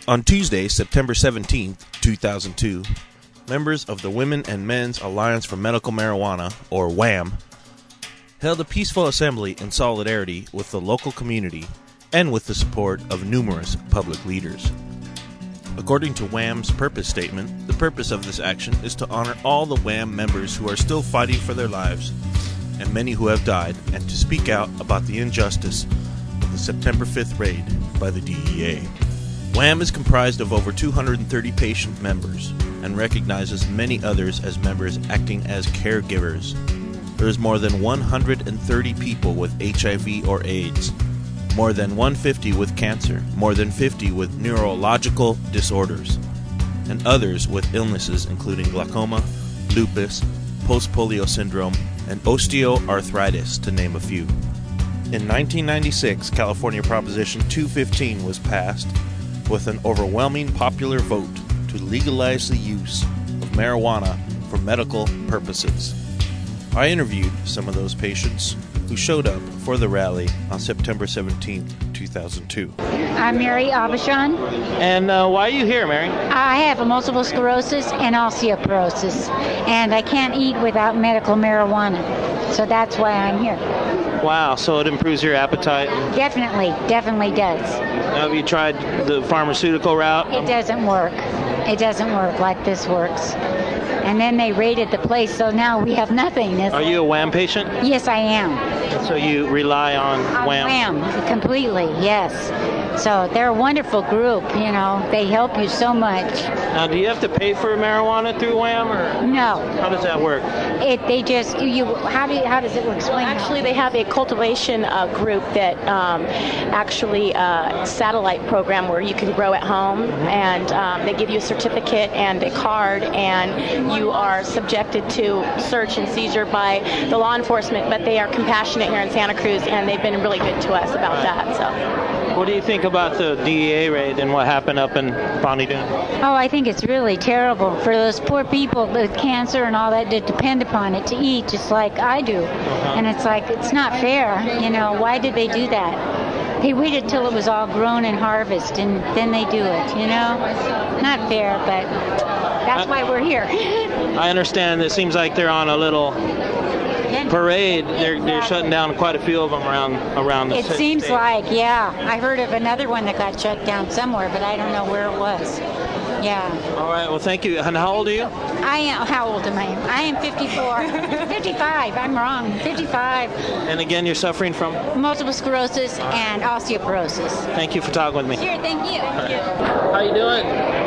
On Tuesday, September 17, 2002, members of the Women and Men's Alliance for Medical Marijuana, or WAM, held a peaceful assembly in solidarity with the local community and with the support of numerous public leaders. According to WAM's purpose statement, the purpose of this action is to honor all the WAM members who are still fighting for their lives and many who have died, and to speak out about the injustice of the September 5th raid by the DEA. WAM is comprised of over 230 patient members and recognizes many others as members acting as caregivers. There is more than 130 people with HIV or AIDS, more than 150 with cancer, more than 50 with neurological disorders, and others with illnesses including glaucoma, lupus, post-polio syndrome, and osteoarthritis, to name a few. In 1996, California Proposition 215 was passed with an overwhelming popular vote to legalize the use of marijuana for medical purposes. I interviewed some of those patients who showed up for the rally on September 17, 2002. I'm Mary Abashan. And why are you here, Mary? I have multiple sclerosis and osteoporosis, and I can't eat without medical marijuana, so that's why I'm here. Wow, so it improves your appetite? Definitely does. Have you tried the pharmaceutical route? It doesn't work. It doesn't work like this works. And then they raided the place, so now we have nothing. Are you a WAM patient? Yes, I am. So you rely on WAM? WAM, completely, yes. So they're a wonderful group, you know. They help you so much. Now, do you have to pay for marijuana through WAM, or no? How does that work? They just how does it work? Explain. Actually, they have a cultivation group that actually satellite program where you can grow at home, and they give you a certificate and a card, and you are subjected to search and seizure by the law enforcement. But they are compassionate here in Santa Cruz, and they've been really good to us about that. So. What do you think about the DEA raid and what happened up in Bonnie Doon? Oh, I think it's really terrible for those poor people with cancer and all that that depend upon it to eat, just like I do. And it's like, it's not fair, you know. Why did they do that? They waited till it was all grown and harvested, and then they do it, you know. Not fair, but that's why we're here. I understand. It seems like they're on a little parade. They're shutting down quite a few of them around the city. It seems like, yeah. I heard of another one that got shut down somewhere, but I don't know where it was. Yeah. All right. Well, thank you. And how old are you? How old am I? I am 54. 55. I'm wrong. 55. And again, you're suffering from? Multiple sclerosis and osteoporosis. Thank you for talking with me. Sure. Thank you. How you doing?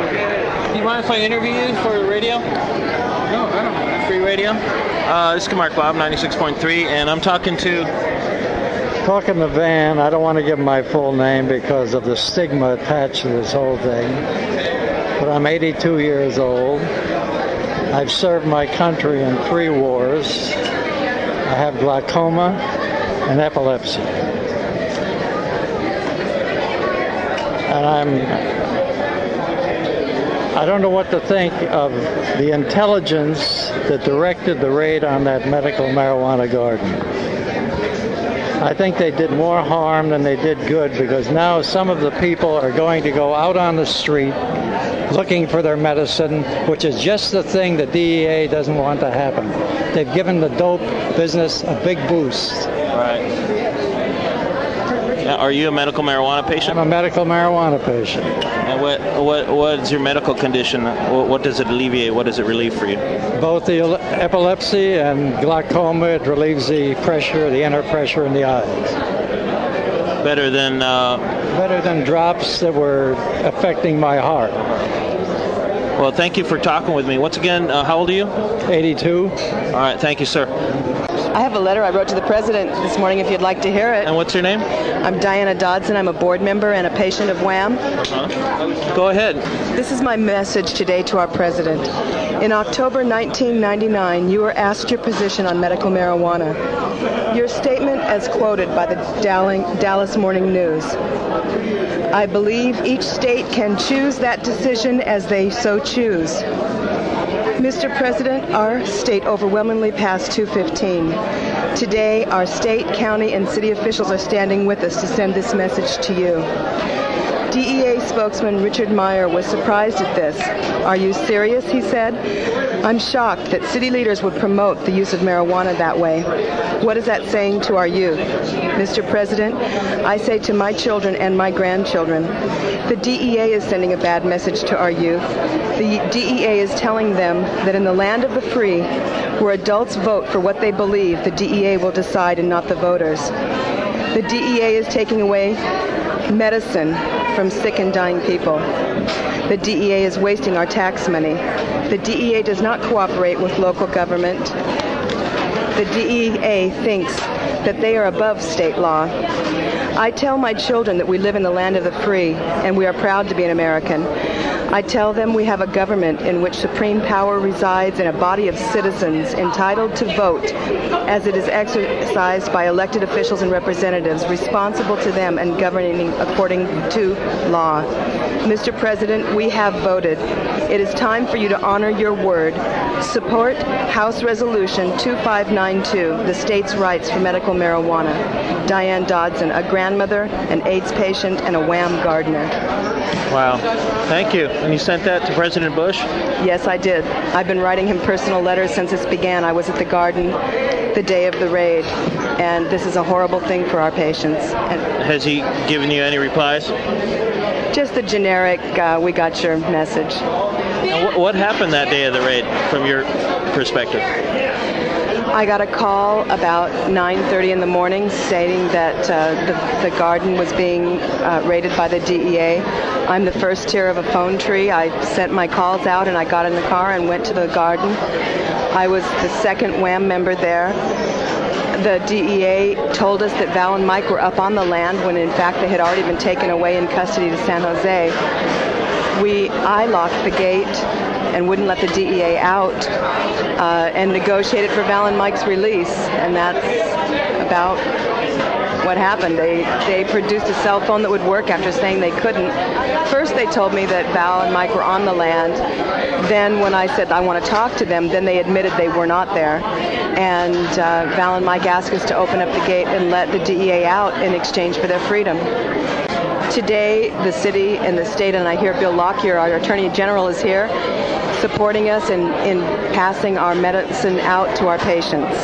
Do you mind if I interview you for the radio? No, I don't mind. Free radio? This is Mark Bob, 96.3, and I'm talking to Van. I don't want to give my full name because of the stigma attached to this whole thing. But I'm 82 years old. I've served my country in 3 wars. I have glaucoma and epilepsy. And I don't know what to think of the intelligence that directed the raid on that medical marijuana garden. I think they did more harm than they did good, because now some of the people are going to go out on the street looking for their medicine, which is just the thing the DEA doesn't want to happen. They've given the dope business a big boost. Right. Now, are you a medical marijuana patient? I'm a medical marijuana patient. And what is your medical condition? What does it alleviate? What does it relieve for you? Both the epilepsy and glaucoma. It relieves the pressure, the inner pressure in the eyes. Better than drops that were affecting my heart. Well, thank you for talking with me. Once again, how old are you? 82. All right, thank you, sir. I have a letter I wrote to the president this morning if you'd like to hear it. And what's your name? I'm Diana Dodson. I'm a board member and a patient of WAM. Go ahead. This is my message today to our president. In October 1999, you were asked your position on medical marijuana. Your statement, as quoted by the Dallas Morning News: I believe each state can choose that decision as they so choose. Mr. President, our state overwhelmingly passed 215. Today, our state, county, and city officials are standing with us to send this message to you. DEA spokesman Richard Meyer was surprised at this. "Are you serious?" he said. "I'm shocked that city leaders would promote the use of marijuana that way. What is that saying to our youth? Mr. President, I say to my children and my grandchildren, the DEA is sending a bad message to our youth. The DEA is telling them that in the land of the free, where adults vote for what they believe, the DEA will decide and not the voters. The DEA is taking away medicine from sick and dying people. The DEA is wasting our tax money. The DEA does not cooperate with local government. The DEA thinks that they are above state law. I tell my children that we live in the land of the free, and we are proud to be an American. I tell them we have a government in which supreme power resides in a body of citizens entitled to vote as it is exercised by elected officials and representatives responsible to them and governing according to law. Mr. President, we have voted. It is time for you to honor your word. Support House Resolution 2592, the state's rights for medical marijuana. Diane Dodson, a grandmother, an AIDS patient, and a Wham gardener." Wow. Thank you. And you sent that to President Bush? Yes, I did. I've been writing him personal letters since this began. I was at the garden the day of the raid, and this is a horrible thing for our patients. And has he given you any replies? Just the generic, we got your message. And what happened that day of the raid, from your perspective? I got a call about 9:30 in the morning stating that the garden was being raided by the DEA. I'm the first tier of a phone tree. I sent my calls out and I got in the car and went to the garden. I was the second Wham member there. The DEA told us that Val and Mike were up on the land when in fact they had already been taken away in custody to San Jose. I locked the gate and wouldn't let the DEA out and negotiated for Val and Mike's release, and that's about what happened. They produced a cell phone that would work after saying they couldn't. First they told me that Val and Mike were on the land. Then when I said I want to talk to them, then they admitted they were not there. And Val and Mike asked us to open up the gate and let the DEA out in exchange for their freedom. Today, the city and the state, and I hear Bill Lockyer, our Attorney General, is here supporting us in passing our medicine out to our patients.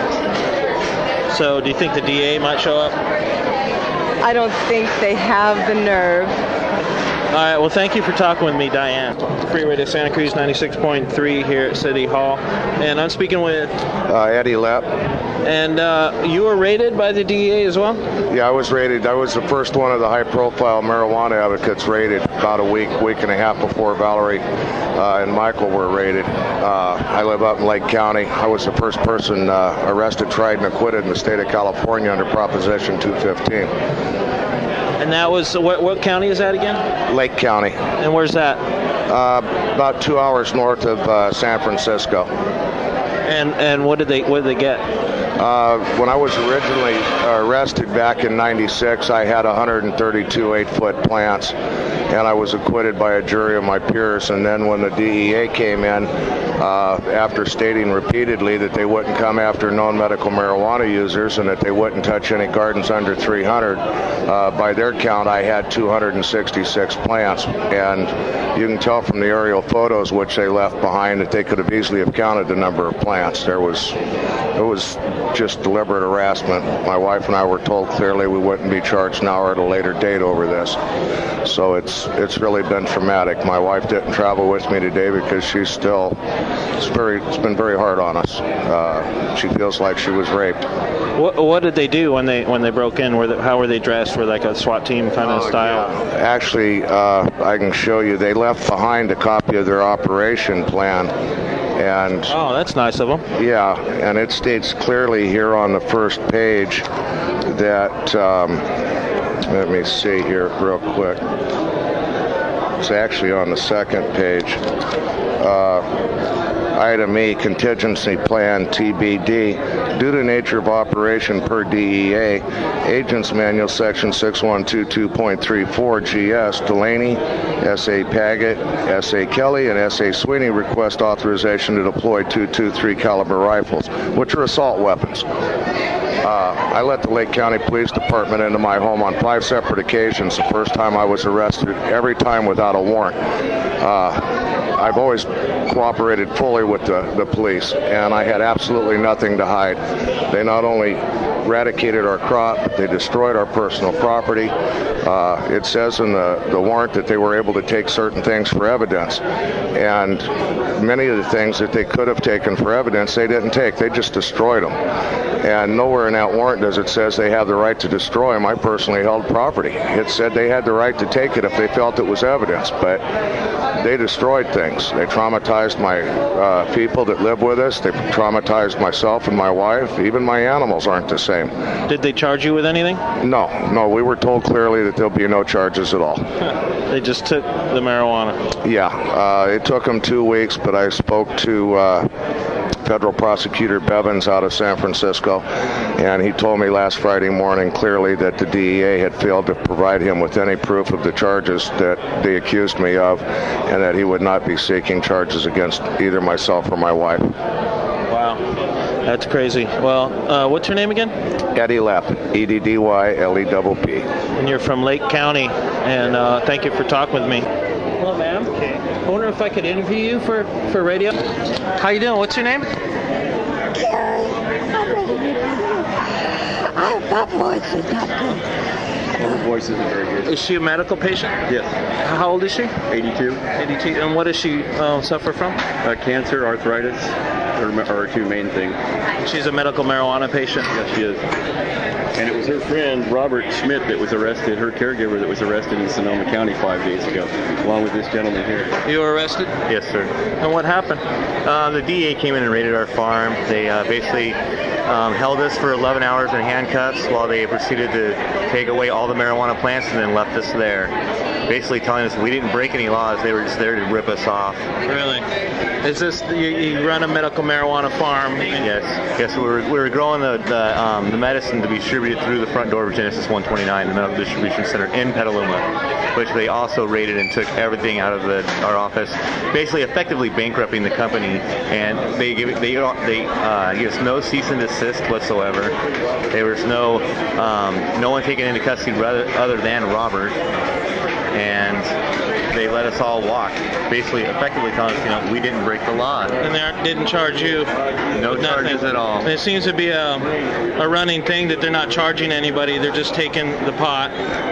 So do you think the DEA might show up? I don't think they have the nerve. All right, well, thank you for talking with me, Diane. Free Radio Santa Cruz 96.3 here at City Hall. And I'm speaking with Eddie Lepp. And you were raided by the DEA as well? Yeah, I was raided. I was the first one of the high-profile marijuana advocates raided about a week and a half before Valerie and Michael were raided. I live up in Lake County. I was the first person arrested, tried, and acquitted in the state of California under Proposition 215. And that was, what county is that again? Lake County. And where's that? About 2 hours north of San Francisco. And what did they get? When I was originally arrested back in '96, I had 132 8-foot plants, and I was acquitted by a jury of my peers. And then when the DEA came in, after stating repeatedly that they wouldn't come after known medical marijuana users and that they wouldn't touch any gardens under 300, by their count, I had 266 plants. And you can tell from the aerial photos which they left behind that they could have easily have counted the number of plants. It was just deliberate harassment. My wife and I were told clearly we wouldn't be charged now or at a later date over this. So it's really been traumatic. My wife didn't travel with me today because it's been very hard on us. She feels like she was raped. What did they do when they broke in? How were they dressed? Were like a SWAT team kind of style? Yeah. Actually, I can show you. They left behind a copy of their operation plan. And oh, that's nice of them. Yeah, and it states clearly here on the first page that, let me see here real quick. It's actually on the second page. Item E, contingency plan TBD. Due to nature of operation per DEA, Agents Manual Section 6122.34 GS, Delaney, S.A. Paget, S.A. Kelly, and S.A. Sweeney request authorization to deploy .223 caliber rifles, which are assault weapons. I let the Lake County Police Department into my home on 5 separate occasions. The first time I was arrested, every time without a warrant. I've always cooperated fully with the police, and I had absolutely nothing to hide. They not only eradicated our crop, but they destroyed our personal property. It says in the warrant that they were able to take certain things for evidence, and many of the things that they could have taken for evidence, they didn't take. They just destroyed them. And nowhere in that warrant does it says they have the right to destroy them. I personally held property. It said they had the right to take it if they felt it was evidence, but they destroyed things. They traumatized my people that live with us. They traumatized myself and my wife. Even my animals aren't the same. Did they charge you with anything? No. We were told clearly that there'll be no charges at all. They just took the marijuana. Yeah. It took them 2 weeks, but I spoke to Federal Prosecutor Bevins out of San Francisco, and he told me last Friday morning clearly that the DEA had failed to provide him with any proof of the charges that they accused me of, and that he would not be seeking charges against either myself or my wife. Wow. That's crazy. Well, what's your name again? Eddie Lepp, EDDYLEPP. And you're from Lake County, and thank you for talking with me. Hello, ma'am. Okay. I wonder if I could interview you for radio. How you doing? What's your name? Carrie, I'm ready to do. That voice is not good. Well, her voice isn't very good. Is she a medical patient? Yes. How old is she? 82. 82. And what does she suffer from? Cancer, arthritis, are 2 main things. She's a medical marijuana patient? Yes, she is. And it was her friend, Robert Schmidt, that was arrested, her caregiver that was arrested in Sonoma County 5 days ago, along with this gentleman here. You were arrested? Yes, sir. And what happened? The DEA came in and raided our farm. They basically held us for 11 hours in handcuffs while they proceeded to take away all the marijuana plants and then left us there. Basically telling us we didn't break any laws, they were just there to rip us off. Really? Is this, you run a medical marijuana farm? Yes. We were growing the medicine to be distributed through the front door of Genesis 129, the medical distribution center in Petaluma, which they also raided and took everything out of our office, basically effectively bankrupting the company. And they give us no cease and desist whatsoever. There was no one taken into custody other than Robert. And they let us all walk, basically effectively telling us, we didn't break the law. And they didn't charge you? No charges at all. And it seems to be a running thing that they're not charging anybody. They're just taking the pot,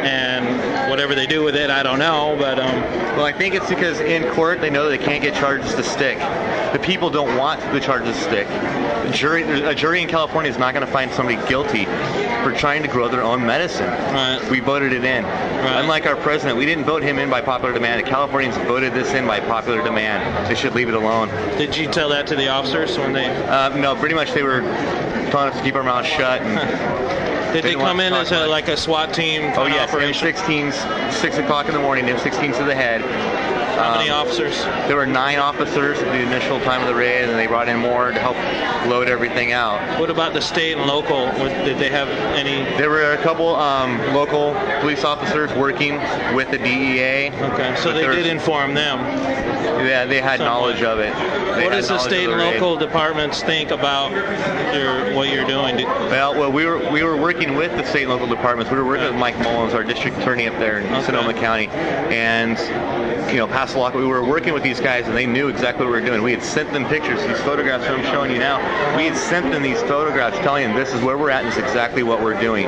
and whatever they do with it, I don't know. But well, I think it's because in court they know they can't get charges to stick. The people don't want the charges to stick. A jury in California is not going to find somebody guilty for trying to grow their own medicine. Right. We voted it in. Right. Unlike our president, we didn't vote him in by popular demand. The Californians voted this in by popular demand. They should leave it alone. Did you tell that to the officers when they... No, pretty much they were telling us to keep our mouths shut. And Did they come in as a SWAT team? Oh, yes. M16s, 6 o'clock in the morning, M16s to the head. How many officers? There were 9 officers at the initial time of the raid, and they brought in more to help load everything out. What about the state and local? Did they have any? There were a couple local police officers working with the DEA. Okay, so they did inform them. Yeah, they had knowledge of it. What does the state and local departments think about what you're doing? Well, we were working with the state and local departments. We were working with Mike Mullins, our district attorney up there in Sonoma County, and past law. We were working with these guys, and they knew exactly what we were doing. We had sent them pictures, these photographs that I'm showing you now. We had sent them these photographs telling them this is where we're at and this is exactly what we're doing.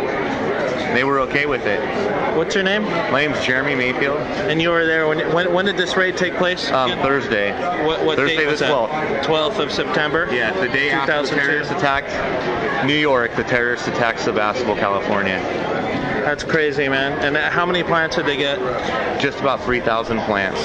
They were okay with it. What's your name? My name's Jeremy Mayfield. And you were there when did this raid take place? Thursday. What Thursday date was the 12th. That? 12th of September? Yeah, the day after the terrorists attacked New York, the terrorists attacked Sebastopol, California. That's crazy, man. And how many plants did they get? Just about 3,000 plants.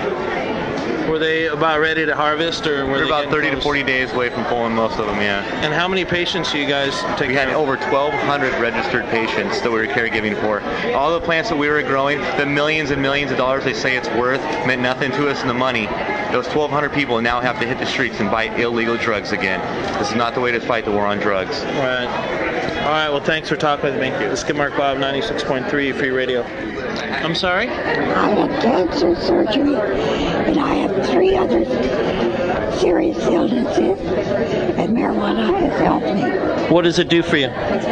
Were they about ready to harvest, or were They're they about 30 close? to 40 days away from pulling most of them, yeah. And how many patients do you guys take We had care of? over 1,200 registered patients that we were caregiving for. All the plants that we were growing, the millions and millions of dollars they say it's worth, meant nothing to us in the money. Those 1,200 people now have to hit the streets and buy illegal drugs again. This is not the way to fight the war on drugs. Right. All right, well, thanks for talking with me. This is Skid Mark Bob, 96.3 Free Radio. I'm sorry? I had cancer surgery, and I have 3 other serious illnesses, and marijuana has helped me. What does it do for you?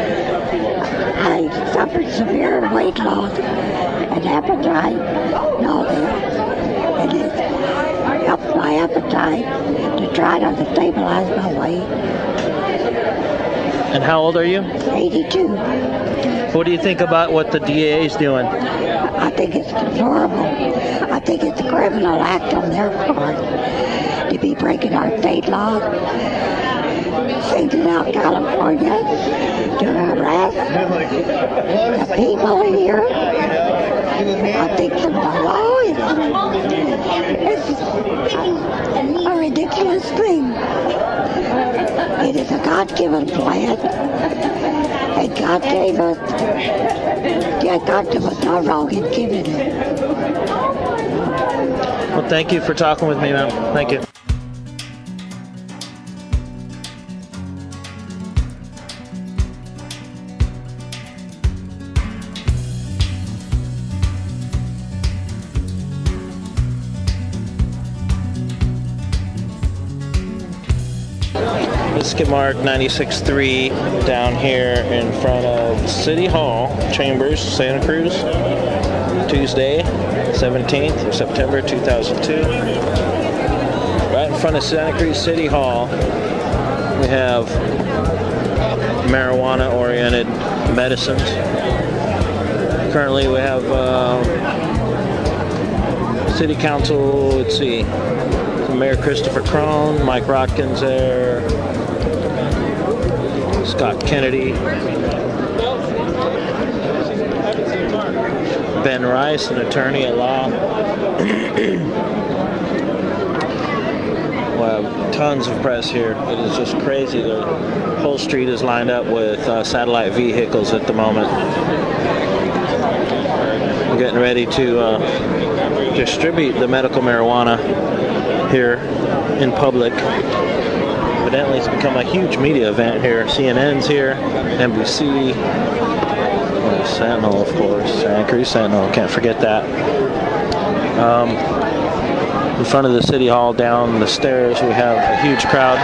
I suffered severe weight loss and appetite nausea, and it helped my appetite to try to stabilize my weight. And how old are you? 82. What do you think about what the DEA is doing? I think it's deplorable. I think it's a criminal act on their part to be breaking our state laws, singling out California to harass the people here. I think the law is a ridiculous thing. It is a God-given plan, and God gave us, God was not wrong in giving it. Well, thank you for talking with me, ma'am. Thank you. Skidmark 96.3 down here in front of City Hall Chambers, Santa Cruz, Tuesday, 17th of September 2002. Right in front of Santa Cruz City Hall, we have marijuana-oriented medicines. Currently, we have City Council, let's see, Mayor Christopher Crone, Mike Rotkins there, Scott Kennedy, Ben Rice, an attorney at law. Well, tons of press here. It is just crazy. The whole street is lined up with satellite vehicles at the moment. We're getting ready to distribute the medical marijuana here in public. Evidently, it's become a huge media event here. CNN's here, NBC, Sentinel, of course, Santa Cruz Sentinel, can't forget that. In front of the City Hall, down the stairs, we have a huge crowd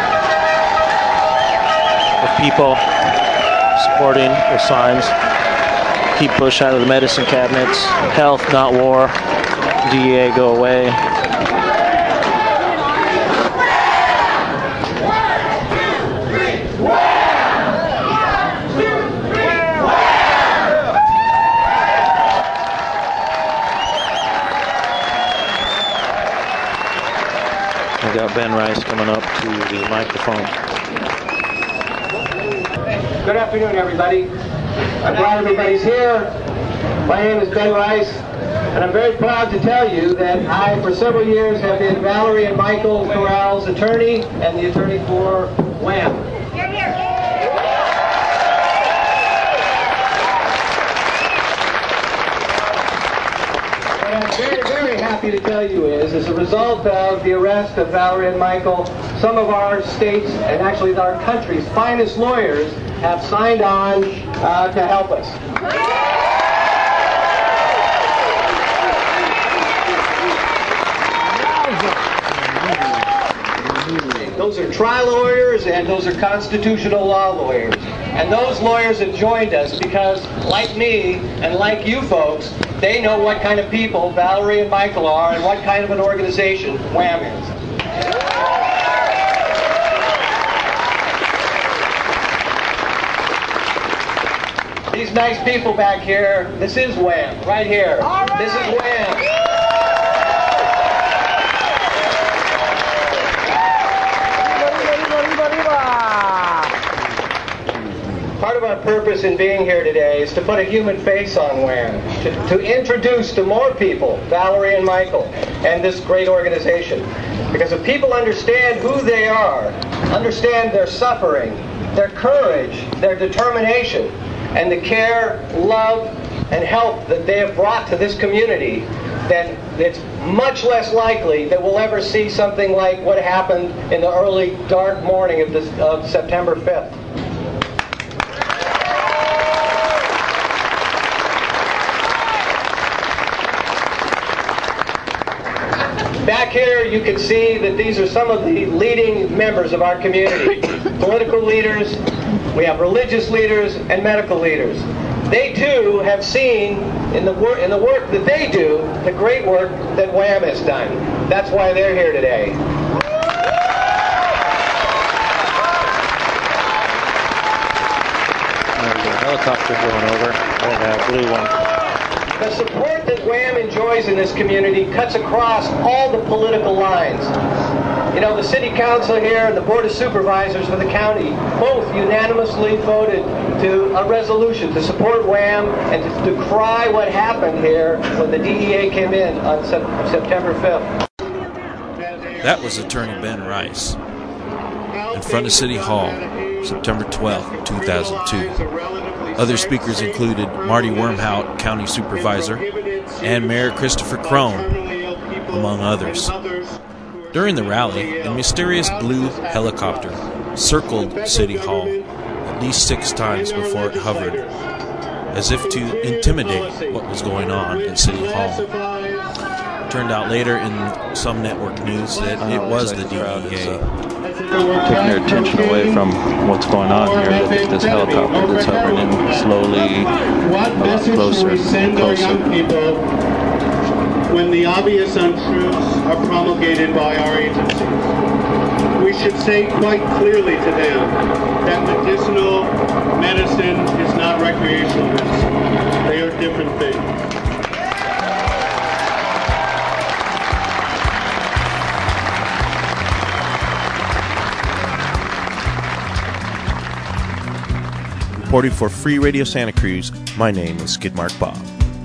of people supporting the signs. Keep Bush out of the medicine cabinets. Health, not war. DEA, go away. We got Ben Rice coming up to the microphone. Good afternoon, everybody. I'm glad everybody's here. My name is Ben Rice, and I'm very proud to tell you that I, for several years, have been Valerie and Michael Corral's attorney and the attorney for WHAM. What I'm very, very happy to tell you is, as a result of the arrest of Valerie and Michael, some of our state's, and actually our country's finest lawyers have signed on to help us. Those are trial lawyers and those are constitutional law lawyers. And those lawyers have joined us because, like me and like you folks, they know what kind of people Valerie and Michael are and what kind of an organization WHAM is. These nice people back here, this is WHAM, right here. Right. This is WHAM. Part of our purpose in being here today is to put a human face on WHAM, to introduce to more people Valerie and Michael and this great organization. Because if people understand who they are, understand their suffering, their courage, their determination, and the care, love, and help that they have brought to this community, then it's much less likely that we'll ever see something like what happened in the early dark morning of September 5th. Back here you can see that these are some of the leading members of our community. Political leaders, We have religious leaders and medical leaders. They too have seen in the work that they do the great work that Wham has done. That's why they're here today. There's a helicopter going over. That blue one. The support that Wham enjoys in this community cuts across all the political lines. You know, the city council here and the board of supervisors for the county both unanimously voted to a resolution to support Wham and to decry what happened here when the DEA came in on September 5th. That was Attorney Ben Rice in front of City Hall, September 12, 2002. Other speakers included Marty Wormhout, County Supervisor, and Mayor Christopher Crone, among others. During the rally, a mysterious blue helicopter circled City Hall at least 6 times before it hovered, as if to intimidate what was going on in City Hall. It turned out later in some network news that it was the DEA. Taking their attention away from what's going on here. Look at this helicopter that's hovering in slowly closer and closer. When the obvious untruths are promulgated by our agencies, we should say quite clearly to them that medicinal medicine is not recreational medicine. They are different things. Reporting for Free Radio Santa Cruz, my name is Skidmark Bob.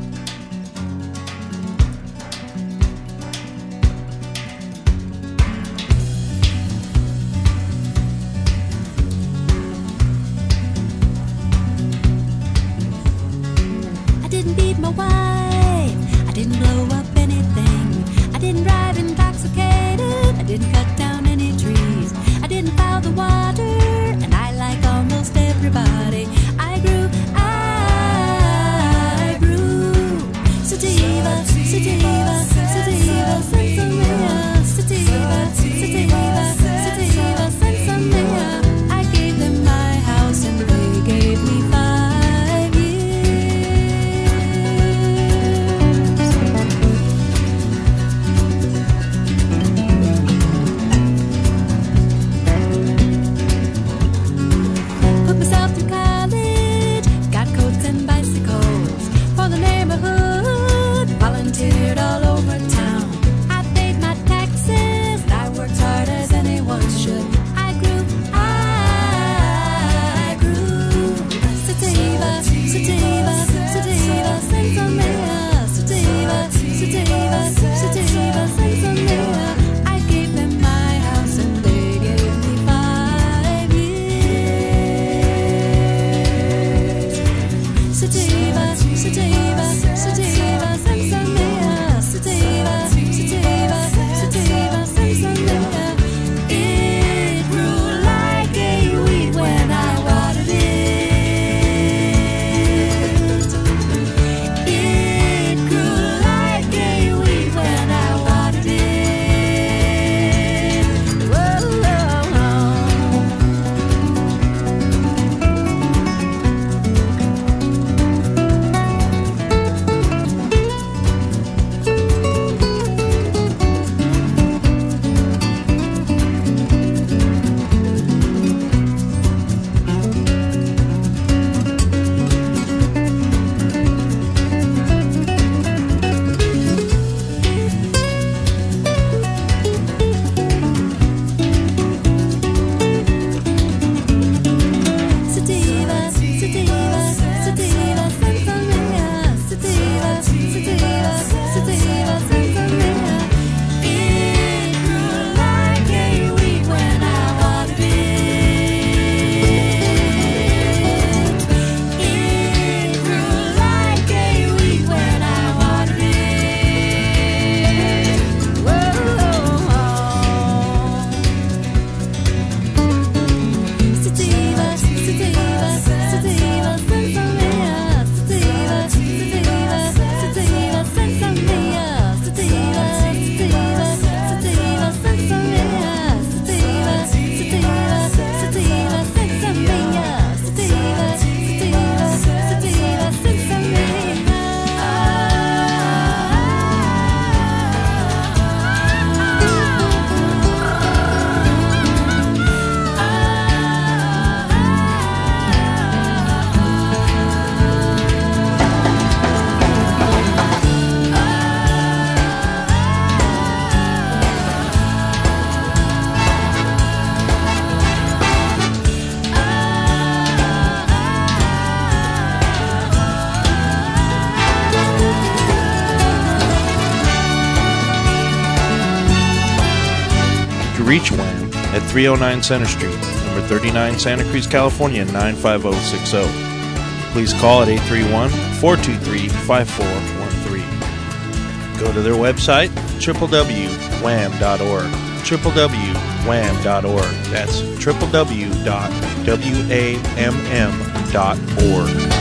I didn't beat my wife, I didn't blow up anything, I didn't drive intoxicated, I didn't cut down any trees, I didn't foul the water, and I like almost everybody. I grew sativa, sativa, sativa, sensimilla, sativa, sativa, sativa, sensimilla. I gave them my house and they gave me 5 years. reach Wham at 309 Center Street, number 39, Santa Cruz, California, 95060. Please call at 831-423-5413. Go to their website, www.wham.org. www.wham.org. That's www.whamm.org.